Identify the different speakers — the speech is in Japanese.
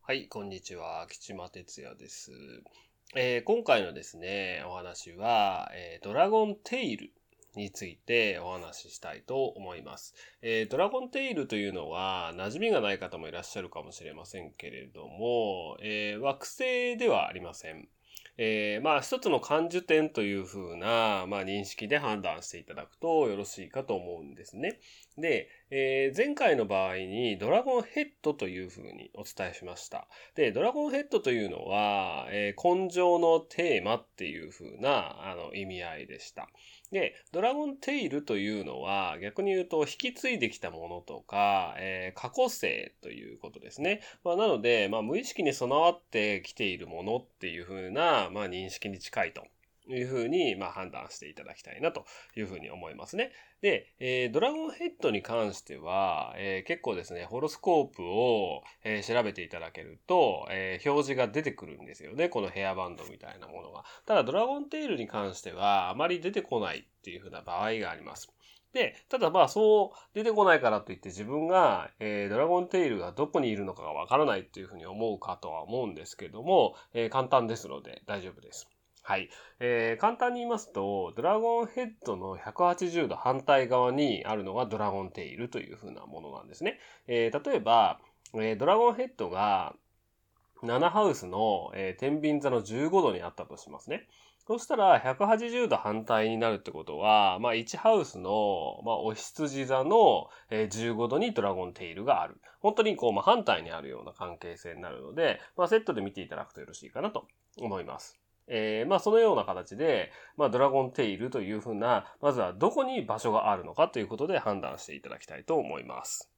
Speaker 1: はい、こんにちは。吉間哲也です。今回のですね、お話は、ドラゴンテイルについてお話ししたいと思います。ドラゴンテイルというのは、馴染みがない方もいらっしゃるかもしれませんけれども、惑星ではありません。一つの感受点というふうな、認識で判断していただくとよろしいかと思うんですね。で、前回の場合にドラゴンヘッドというふうにお伝えしました。で、ドラゴンヘッドというのは、根性のテーマっていうふうな意味合いでした。で、ドラゴンテイルというのは逆に言うと引き継いできたものとか、過去性ということですね。なので、無意識に備わってきているものっていうふうな、認識に近いというふうに、判断していただきたいなというふうに思いますね。で、ドラゴンヘッドに関しては、結構ですね、ホロスコープを、調べていただけると、表示が出てくるんですよね。このヘアバンドみたいなものが。ただ、ドラゴンテイルに関しては、あまり出てこないっていうふうな場合があります。で、ただそう出てこないからといって自分が、ドラゴンテイルがどこにいるのかがわからないっていうふうに思うかとは思うんですけども、簡単ですので大丈夫です。はい。簡単に言いますと、ドラゴンヘッドの180度反対側にあるのがドラゴンテイルというふうなものなんですね。例えば、ドラゴンヘッドが7ハウスの、天秤座の15度にあったとしますね。そしたら180度反対になるってことは、1ハウスの、お羊座の、15度にドラゴンテイルがある。本当に真反対にあるような関係性になるので、セットで見ていただくとよろしいかなと思います。そのような形で、ドラゴンテイルというふうな、まずはどこに場所があるのかということで判断していただきたいと思います。